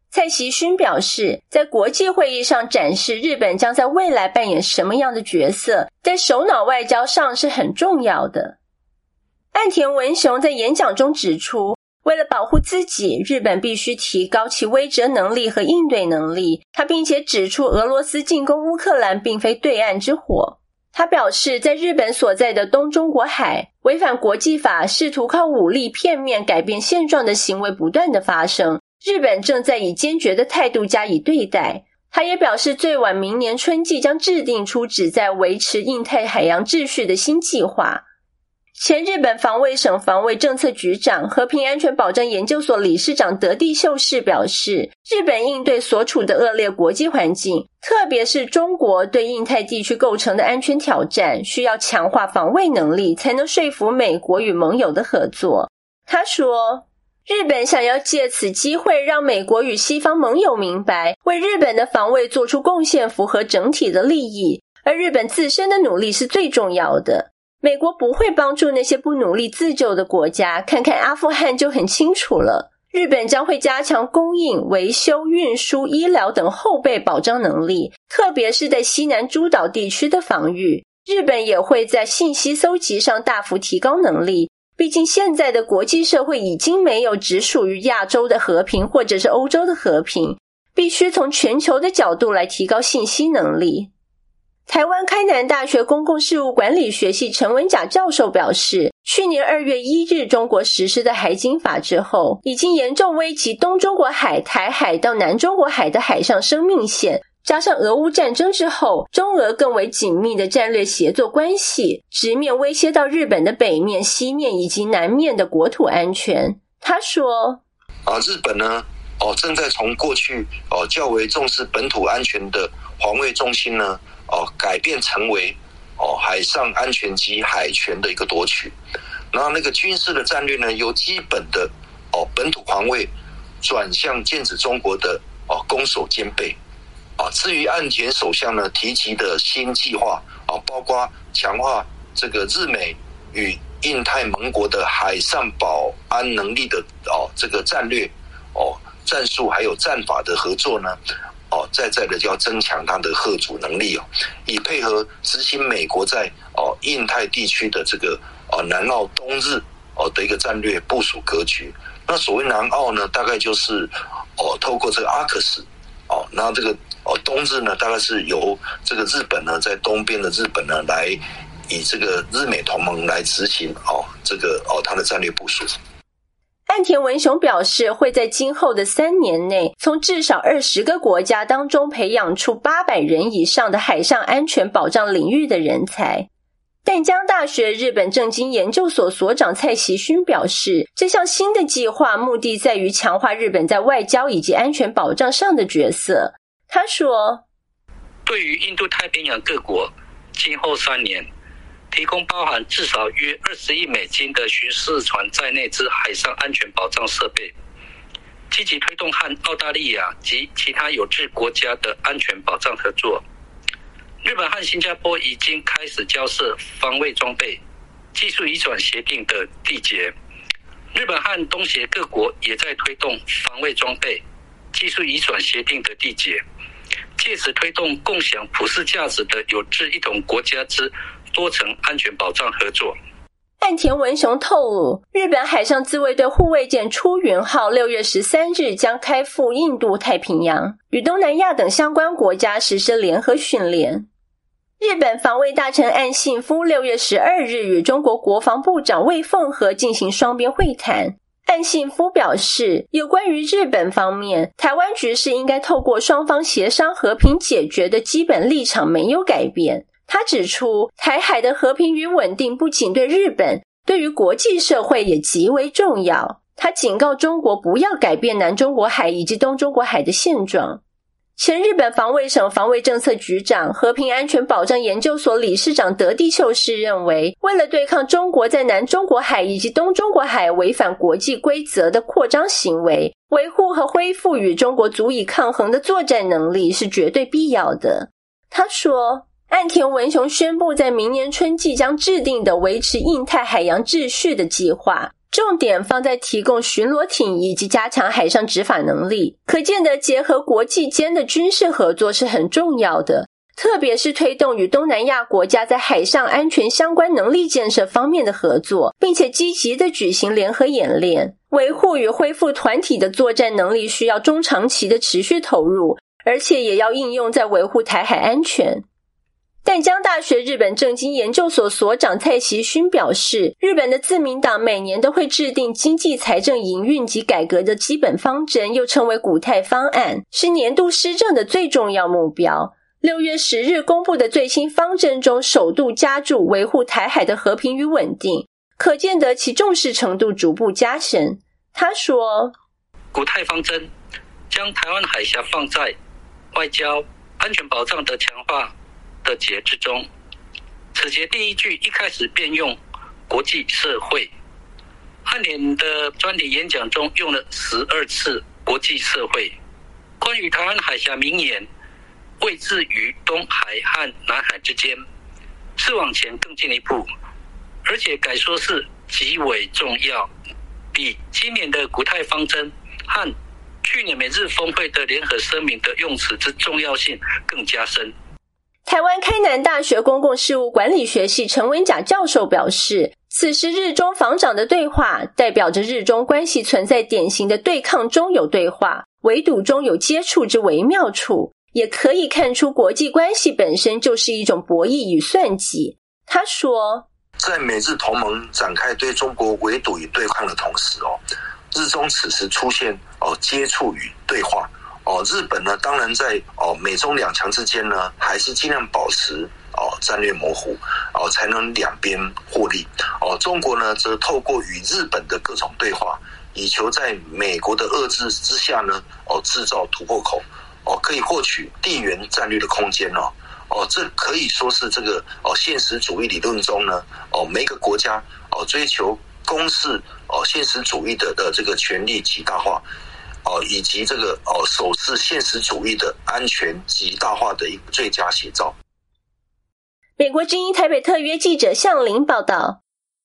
蔡习勋表示，在国际会议上展示日本将在未来扮演什么样的角色，在首脑外交上是很重要的。岸田文雄在演讲中指出，为了保护自己，日本必须提高其威慑能力和应对能力。他并且指出，俄罗斯进攻乌克兰并非对岸之火。他表示，在日本所在的东中国海，违反国际法、试图靠武力片面改变现状的行为不断的发生，日本正在以坚决的态度加以对待。他也表示，最晚明年春季将制定出旨在维持印太海洋秩序的新计划。前日本防卫省防卫政策局长、和平安全保障研究所理事长德地秀士表示，日本应对所处的恶劣国际环境，特别是中国对印太地区构成的安全挑战，需要强化防卫能力，才能说服美国与盟友的合作。他说，日本想要借此机会让美国与西方盟友明白，为日本的防卫做出贡献符合整体的利益，而日本自身的努力是最重要的。美国不会帮助那些不努力自救的国家，看看阿富汗就很清楚了。日本将会加强供应、维修、运输、医疗等后备保障能力，特别是在西南诸岛地区的防御。日本也会在信息搜集上大幅提高能力，毕竟现在的国际社会已经没有只属于亚洲的和平或者是欧洲的和平，必须从全球的角度来提高信息能力。台湾开南大学公共事务管理学系陈文甲教授表示，去年二月一日中国实施的海警法之后，已经严重危及东中国海、台海到南中国海的海上生命线，加上俄乌战争之后，中俄更为紧密的战略协作关系，直面威胁到日本的北面、西面以及南面的国土安全。他说， 啊，日本呢，哦，正在从过去哦较为重视本土安全的防卫中心呢，哦，改变成为哦海上安全及海权的一个夺取，然后那个军事的战略呢，由基本的哦本土防卫转向剑指中国的哦攻守兼备。啊，至于岸田首相呢提及的新计划啊，包括强化这个日美与印太盟国的海上保安能力的哦这个战略哦战术还有战法的合作呢。哦，再再的就要增强它的嚇阻能力哦，以配合执行美国在哦印太地区的这个哦南澳东日哦的一个战略部署格局。那所谓南澳呢，大概就是哦透过这个阿克斯哦，然后这个哦东日呢，大概是由这个日本呢在东边的日本呢来以这个日美同盟来执行哦这个哦它的战略部署。 岸田文雄表示，会在今后的三年内，从至少二十个国家当中培养出八百人以上的海上安全保障领域的人才。淡江大学日本政经研究所所长蔡习勋表示，这项新的计划目的在于强化日本在外交以及安全保障上的角色。他说， 对于印度太平洋各国，今后三年提供包含至少约二十亿美金的巡视船在内之海上安全保障设备，积极推动和澳大利亚及其他有志国家的安全保障合作。日本和新加坡已经开始交涉防卫装备技术移转协定的缔结，日本和东协各国也在推动防卫装备技术移转协定的缔结，借此推动共享普世价值的有志一同国家之多层安全保障合作。 岸田文雄透露，日本海上自卫队护卫舰出云号六月十三日将开赴印度太平洋，与东南亚等相关国家实施联合训练。日本防卫大臣岸信夫六月十二日与中国国防部长魏凤和进行双边会谈。岸信夫表示，有关于日本方面，台湾局势应该透过双方协商和平解决的基本立场没有改变。他指出，台海的和平与稳定不仅对日本，对于国际社会也极为重要。他警告中国不要改变南中国海以及东中国海的现状。前日本防卫省防卫政策局长、和平安全保障研究所理事长德地秀士认为，为了对抗中国在南中国海以及东中国海违反国际规则的扩张行为，维护和恢复与中国足以抗衡的作战能力是绝对必要的。他说，岸田文雄宣布在明年春季将制定的维持印太海洋秩序的计划， 重点放在提供巡逻艇以及加强海上执法能力，可见的结合国际间的军事合作是很重要的，特别是推动与东南亚国家在海上安全相关能力建设方面的合作，并且积极地举行联合演练。维护与恢复团体的作战能力需要中长期的持续投入，而且也要应用在维护台海安全。淡江大学日本政经研究所所长蔡其勋表示，日本的自民党每年都会制定经济财政营运及改革的基本方针，又称为古泰方案，是年度施政的最重要目标。六月十日公布的最新方针中，首度加注维护台海的和平与稳定，可见得其重视程度逐步加深。他说， 古泰方针将台湾海峡放在外交安全保障的强化的节之中，此节第一句一开始便用国际社会，汉典的专题演讲中用了十二次国际社会。关于台湾海峡名言位置于东海和南海之间，是往前更进一步，而且该说是极为重要，比今年的古泰方针和去年美日峰会的联合声明的用词之重要性更加深。 台湾开南大学公共事务管理学系陈文甲教授表示，此时日中防长的对话代表着日中关系存在典型的对抗中有对话，围堵中有接触之微妙处，也可以看出国际关系本身就是一种博弈与算计。他说， 在美日同盟展开对中国围堵与对抗的同时哦，日中此时出现哦接触与对话哦，日本呢当然在哦美中两强之间呢，还是尽量保持哦战略模糊哦，才能两边获利哦。中国呢则透过与日本的各种对话，以求在美国的遏制之下呢哦制造突破口哦，可以获取地缘战略的空间哦。哦，这可以说是这个哦现实主义理论中呢哦每个国家哦追求公示哦现实主义的的这个权力极大化哦，以及这个哦守持现实主义的安全极大化的一个最佳写照。 美国之音台北特约记者向林报道。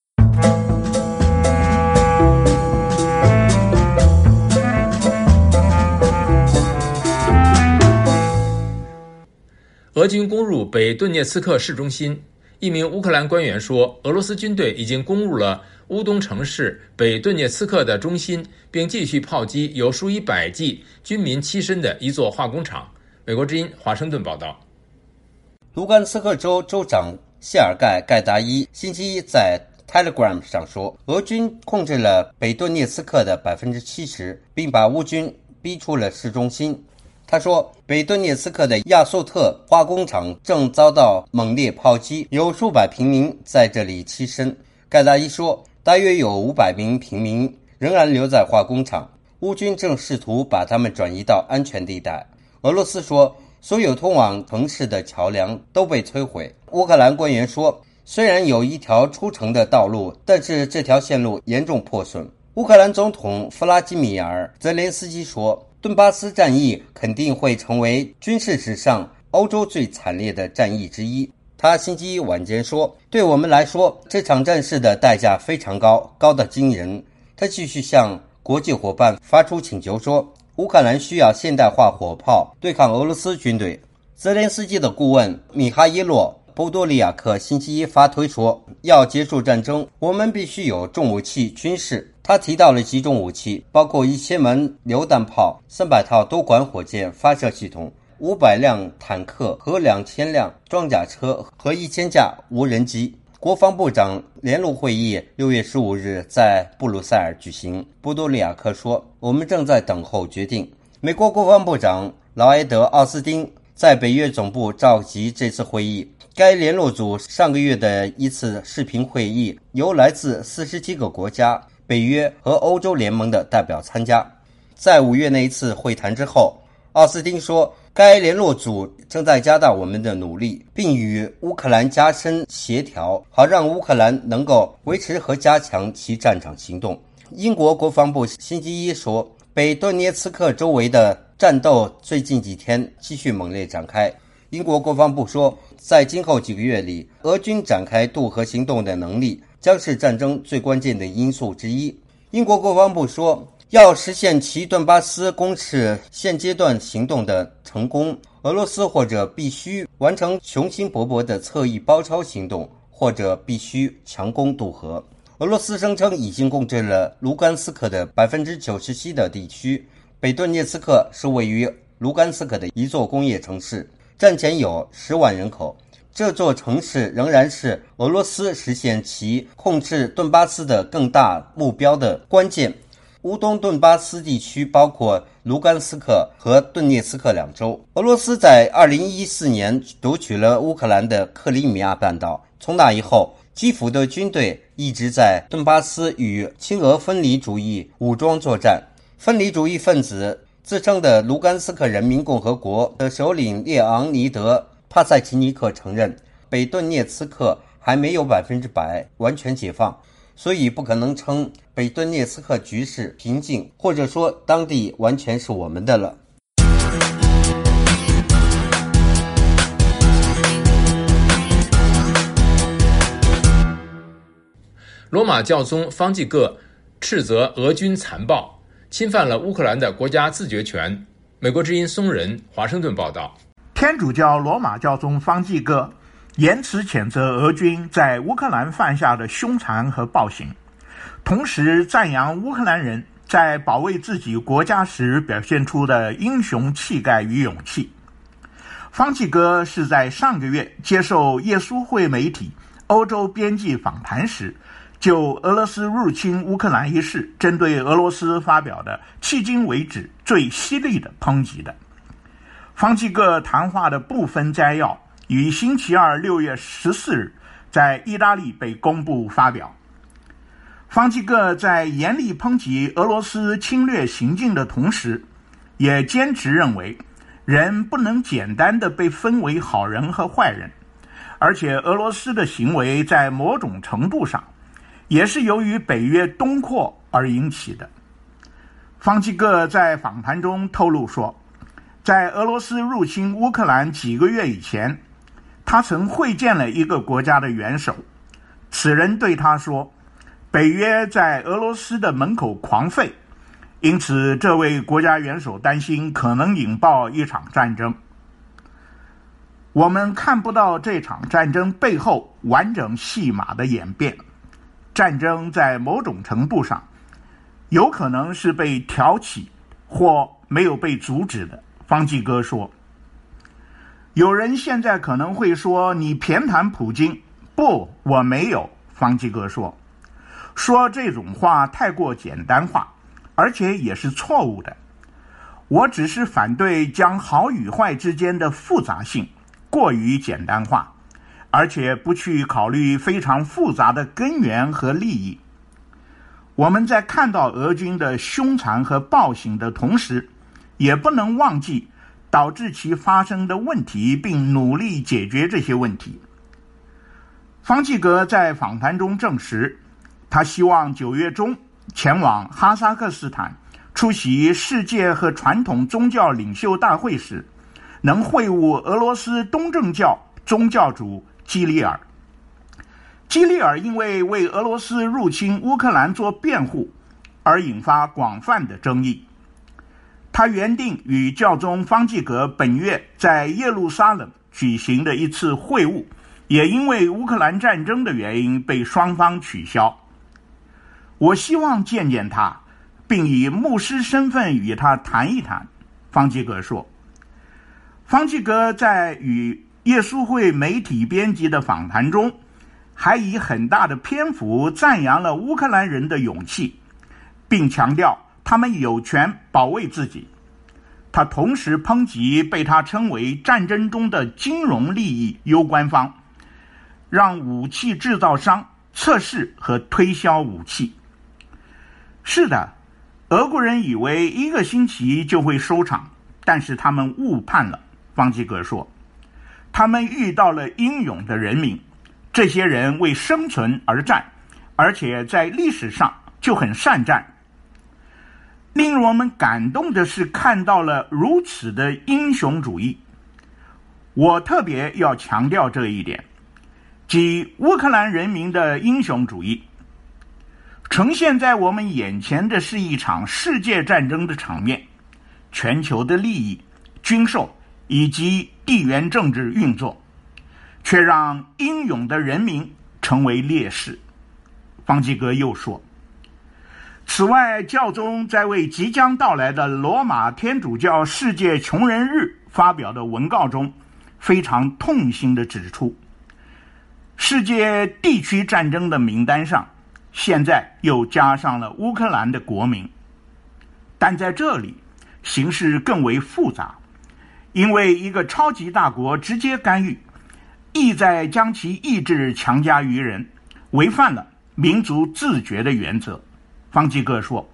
俄军攻入北顿涅茨克市中心，一名乌克兰官员说，俄罗斯军队已经攻入了乌东城市北顿涅茨克的中心，并继续炮击有数以百计军民栖身的一座化工厂。美国之音华盛顿报道。 卢甘斯克州州长谢尔盖·盖达伊星期一在 Telegram 上说，俄军控制了北顿涅茨克的 百分之七十， 并把乌军逼出了市中心。他说，北顿涅茨克的亚速特化工厂正遭到猛烈炮击，有数百平民在这里栖身。盖达伊说，大约有五百名平民仍然留在化工厂，乌军正试图把他们转移到安全地带。俄罗斯说，所有通往城市的桥梁都被摧毁。乌克兰官员说，虽然有一条出城的道路，但是这条线路严重破损。乌克兰总统弗拉基米尔·泽连斯基说，顿巴斯战役肯定会成为军事史上欧洲最惨烈的战役之一。他星期一晚间说，对我们来说，这场战事的代价非常高，高得惊人。他继续向国际伙伴发出请求说，乌克兰需要现代化火炮对抗俄罗斯军队。泽连斯基的顾问米哈伊洛·波多利亚克星期一发推说，要结束战争，我们必须有重武器军事。他提到了几种武器，包括一千门榴弹炮、三百套多管火箭发射系统、五百辆坦克和两千辆装甲车和一千架无人机。国防部长联络会议六月十五日在布鲁塞尔举行。波多利亚克说，我们正在等候决定。美国国防部长劳埃德·奥斯汀在北约总部召集这次会议。该联络组上个月的一次视频会议由来自四十七个国家、北约和欧洲联盟的代表参加。在五月那一次会谈之后，奥斯汀说，该联络组正在加大我们的努力，并与乌克兰加深协调，好让乌克兰能够维持和加强其战场行动。英国国防部星期一说，北顿涅茨克周围的战斗最近几天继续猛烈展开。英国国防部说，在今后几个月里，俄军展开渡河行动的能力将是战争最关键的因素之一。英国国防部说，要实现其顿巴斯攻势现阶段行动的成功，俄罗斯或者必须完成雄心勃勃的侧翼包抄行动，或者必须强攻渡河。俄罗斯声称已经控制了卢甘斯克的 百分之九十七 的地区。北顿涅茨克是位于卢甘斯克的一座工业城市，战前有十万人口。这座城市仍然是俄罗斯实现其控制顿巴斯的更大目标的关键。乌东顿巴斯地区包括卢甘斯克和顿涅茨克两州。俄罗斯在二零一四年夺取了乌克兰的克里米亚半岛，从那以后，基辅的军队一直在顿巴斯与亲俄分离主义武装作战。分离主义分子自称的卢甘斯克人民共和国的首领列昂尼德·帕塞奇尼克承认，北顿涅茨克还没有百分之百完全解放，所以不可能称北顿涅茨克局势平静，或者说当地完全是我们的了。 罗马教宗方济各斥责俄军残暴，侵犯了乌克兰的国家自决权。美国之音松仁华盛顿报道。 天主教罗马教宗方济各严词谴责俄军在乌克兰犯下的凶残和暴行，同时赞扬乌克兰人在保卫自己国家时表现出的英雄气概与勇气。方济各是在上个月接受耶稣会媒体欧洲编辑访谈时，就俄罗斯入侵乌克兰一事针对俄罗斯发表的迄今为止最犀利的抨击的。方济各谈话的部分摘要于星期二六月十四日在意大利被公布发表。方济各在严厉抨击俄罗斯侵略行径的同时，也坚持认为人不能简单的被分为好人和坏人，而且俄罗斯的行为在某种程度上也是由于北约东扩而引起的。方济各在访谈中透露说，在俄罗斯入侵乌克兰几个月以前，他曾会见了一个国家的元首，此人对他说，北约在俄罗斯的门口狂吠，因此这位国家元首担心可能引爆一场战争。我们看不到这场战争背后完整戏码的演变，战争在某种程度上有可能是被挑起或没有被阻止的。方济各说，有人现在可能会说你偏袒普京，不，我没有。方济各说，说这种话太过简单化，而且也是错误的。我只是反对将好与坏之间的复杂性过于简单化，而且不去考虑非常复杂的根源和利益。我们在看到俄军的凶残和暴行的同时，也不能忘记导致其发生的问题，并努力解决这些问题。方济各在访谈中证实，他希望九月中前往哈萨克斯坦出席世界和传统宗教领袖大会时，能会晤俄罗斯东正教宗教主基里尔。基里尔因为为俄罗斯入侵乌克兰做辩护而引发广泛的争议。他原定与教宗方济各本月在耶路撒冷举行的一次会晤，也因为乌克兰战争的原因被双方取消。我希望见见他，并以牧师身份与他谈一谈，方济各说。方济各在与耶稣会媒体编辑的访谈中，还以很大的篇幅赞扬了乌克兰人的勇气，并强调他们有权保卫自己。他同时抨击被他称为战争中的金融利益攸关方，让武器制造商测试和推销武器。是的，俄国人以为一个星期就会收场，但是他们误判了，方济各说。他们遇到了英勇的人民，这些人为生存而战，而且在历史上就很善战。令我们感动的是看到了如此的英雄主义。我特别要强调这一点。 即乌克兰人民的英雄主义。呈现在我们眼前的是一场世界战争的场面，全球的利益、军售以及地缘政治运作，却让英勇的人民成为烈士。方济各又说，此外，教宗在为即将到来的罗马天主教世界穷人日发表的文告中，非常痛心地指出，世界地区战争的名单上现在又加上了乌克兰的国民。但在这里形势更为复杂，因为一个超级大国直接干预，意在将其意志强加于人，违反了民族自觉的原则。方济各说，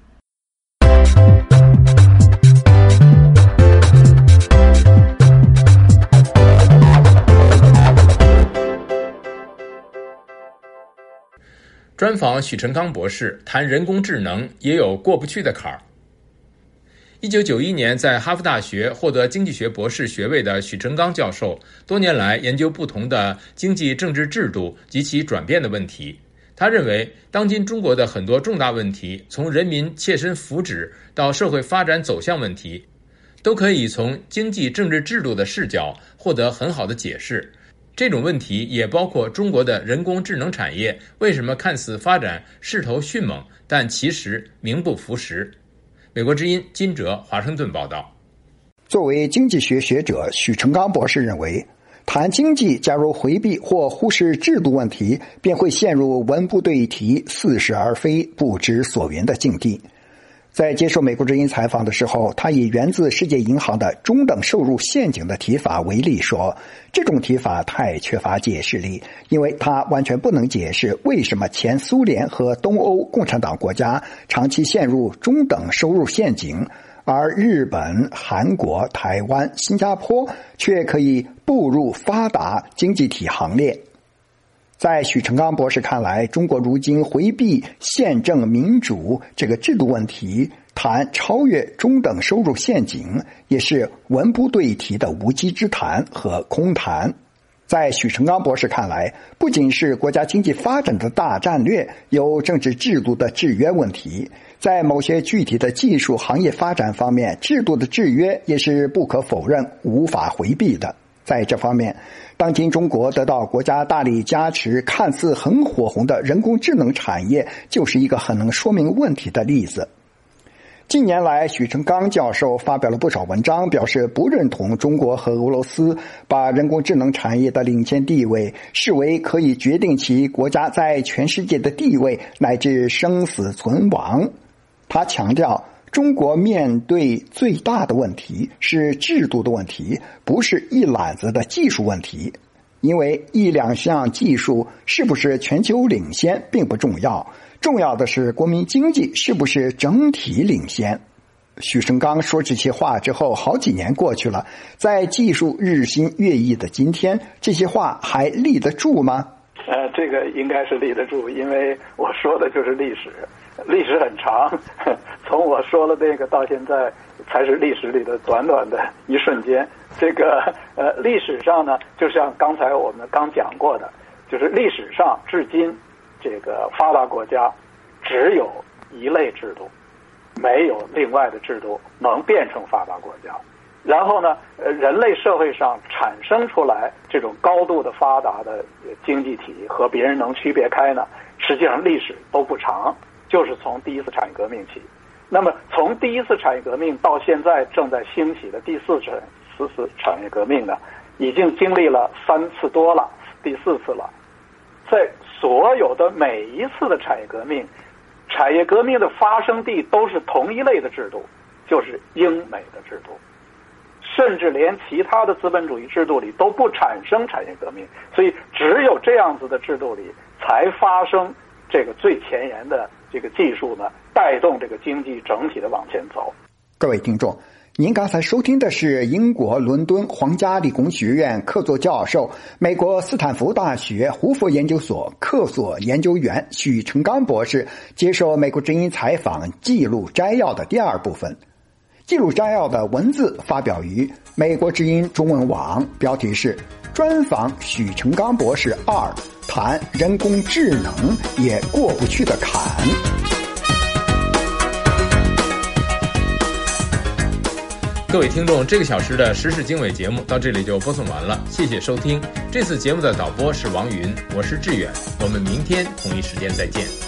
专访许成刚博士，谈人工智能也有过不去的坎儿。一九九一年在哈佛大学获得经济学博士学位的许成刚教授，多年来研究不同的经济政治制度及其转变的问题。他认为，当今中国的很多重大问题，从人民切身福祉到社会发展走向问题，都可以从经济政治制度的视角获得很好的解释。这种问题也包括中国的人工智能产业为什么看似发展势头迅猛，但其实名不符实。美国之音金哲华盛顿报道。 作为经济学学者，许成刚博士认为，谈经济假如回避或忽视制度问题，便会陷入文不对题、似是而非、不知所云的境地。在接受美国之音采访的时候，他以源自世界银行的中等收入陷阱的提法为例说，这种提法太缺乏解释力，因为它完全不能解释为什么前苏联和东欧共产党国家长期陷入中等收入陷阱，而日本、韩国、台湾、新加坡却可以步入发达经济体行列。在许成刚博士看来，中国如今回避宪政民主这个制度问题，谈超越中等收入陷阱，也是文不对题的无稽之谈和空谈。在许成刚博士看来，不仅是国家经济发展的大战略有政治制度的制约问题，在某些具体的技术行业发展方面，制度的制约也是不可否认、无法回避的。在这方面，当今中国得到国家大力加持，看似很火红的人工智能产业，就是一个很能说明问题的例子。近年来，许成刚教授发表了不少文章，表示不认同中国和俄罗斯把人工智能产业的领先地位视为可以决定其国家在全世界的地位乃至生死存亡。他强调，中国面对最大的问题是制度的问题，不是一揽子的技术问题。因为一两项技术是不是全球领先并不重要，重要的是国民经济是不是整体领先。许成刚说这些话之后，好几年过去了，在技术日新月异的今天，这些话还立得住吗？ 呃，这个应该是立得住，因为我说的就是历史，历史很长，从我说了这个到现在，才是历史里的短短的一瞬间。这个呃，历史上呢，就像刚才我们刚讲过的，就是历史上至今，这个发达国家只有一类制度，没有另外的制度能变成发达国家。然后呢，呃，人类社会上产生出来这种高度的发达的经济体和别人能区别开呢，实际上历史都不长，就是从第一次产业革命起。那么从第一次产业革命到现在正在兴起的第四次四次产业革命呢，已经经历了三次多了，第四次了。在所有的每一次的产业革命，产业革命的发生地都是同一类的制度，就是英美的制度。甚至连其他的资本主义制度里都不产生产业革命，所以只有这样子的制度里才发生这个最前沿的这个技术呢，带动这个经济整体的往前走。 各位听众，您刚才收听的是英国伦敦皇家理工学院客座教授、美国斯坦福大学胡佛研究所客座研究员许成刚博士接受美国之音采访记录摘要的第二部分。记录摘要的文字发表于美国之音中文网，标题是专访许成刚博士二，谈人工智能也过不去的坎。 各位听众，这个小时的时事经纬节目到这里就播送完了，谢谢收听。这次节目的导播是王云，我是志远，我们明天同一时间再见。